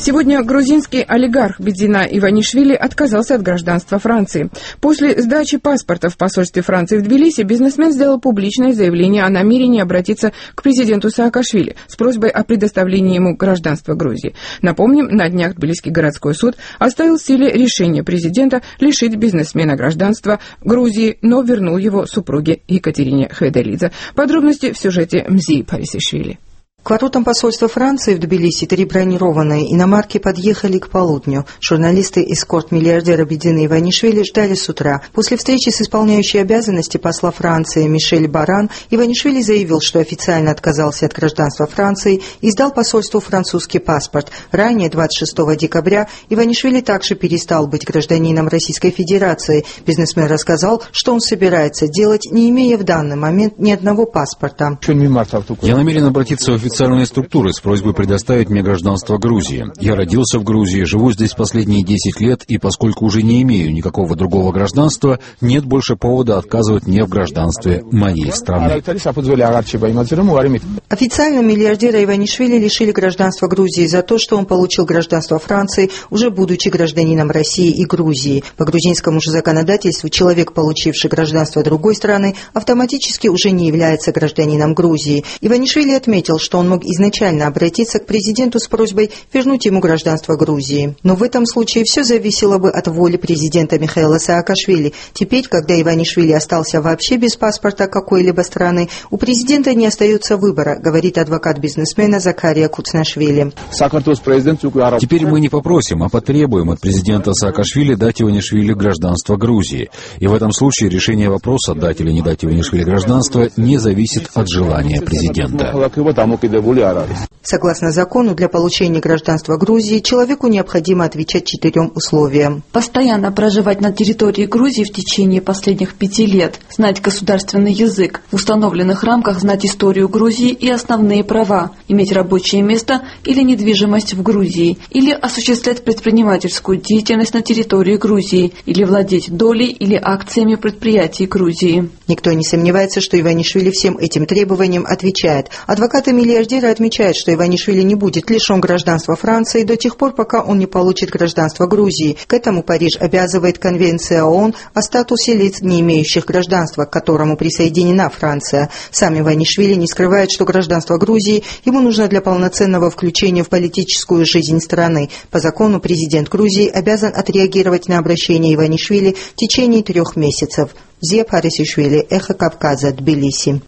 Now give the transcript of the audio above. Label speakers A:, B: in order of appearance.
A: Сегодня грузинский олигарх Бедзина Иванишвили отказался от гражданства Франции. После сдачи паспорта в посольстве Франции в Тбилиси бизнесмен сделал публичное заявление о намерении обратиться к президенту Саакашвили с просьбой о предоставлении ему гражданства Грузии. Напомним, на днях Тбилисский городской суд оставил в силе решение президента лишить бизнесмена гражданства Грузии, но вернул его супруге Екатерине Хведалидзе. Подробности в сюжете Мзии Парисишвили.
B: К воротам посольства Франции в Тбилиси 3 бронированные иномарки подъехали к полудню. Журналисты эскорт миллиардера Бедзина Иванишвили ждали с утра. После встречи с исполняющей обязанности посла Франции Мишель Баран, Иванишвили заявил, что официально отказался от гражданства Франции и сдал посольству французский паспорт. Ранее, 26 декабря, Иванишвили также перестал быть гражданином Российской Федерации. Бизнесмен рассказал, что он собирается делать, не имея в данный момент ни одного паспорта.
C: Я намерен обратиться в официальные структуры с просьбой предоставить мне гражданство Грузии. Я родился в Грузии, живу здесь последние 10 лет, и поскольку уже не имею никакого другого гражданства, нет больше повода отказывать мне в гражданстве моей страны.
B: Официально миллиардера Иванишвили лишили гражданства Грузии за то, что он получил гражданство Франции, уже будучи гражданином России и Грузии. По грузинскому же законодательству человек, получивший гражданство другой страны, автоматически уже не является гражданином Грузии. Иванишвили отметил, что он мог изначально обратиться к президенту с просьбой вернуть ему гражданство Грузии. Но в этом случае все зависело бы от воли президента Михаила Саакашвили. Теперь, когда Иванишвили остался вообще без паспорта какой-либо страны, у президента не остается выбора, говорит адвокат бизнесмена Закария Куцнашвили.
C: Теперь мы не попросим, а потребуем от президента Саакашвили дать Иванишвили гражданство Грузии. И в этом случае решение вопроса, дать или не дать Иванишвили гражданство, не зависит от желания президента.
B: Согласно закону, для получения гражданства Грузии человеку необходимо отвечать 4 условиям.
D: Постоянно проживать на территории Грузии в течение последних 5 лет, знать государственный язык, в установленных рамках знать историю Грузии и основные права, иметь рабочее место или недвижимость в Грузии, или осуществлять предпринимательскую деятельность на территории Грузии, или владеть долей или акциями предприятий Грузии.
B: Никто не сомневается, что Иванишвили всем этим требованиям отвечает. Адвокаты миллиардера отмечают, что Иванишвили не будет лишен гражданства Франции до тех пор, пока он не получит гражданство Грузии. К этому Париж обязывает Конвенция ООН о статусе лиц, не имеющих гражданства, к которому присоединена Франция. Сам Иванишвили не скрывает, что гражданство Грузии ему нужно для полноценного включения в политическую жизнь страны. По закону президент Грузии обязан отреагировать на обращение Иванишвили в течение 3 месяцев. Мзия Парисишвили, Эхо Кавказа, Тбилиси.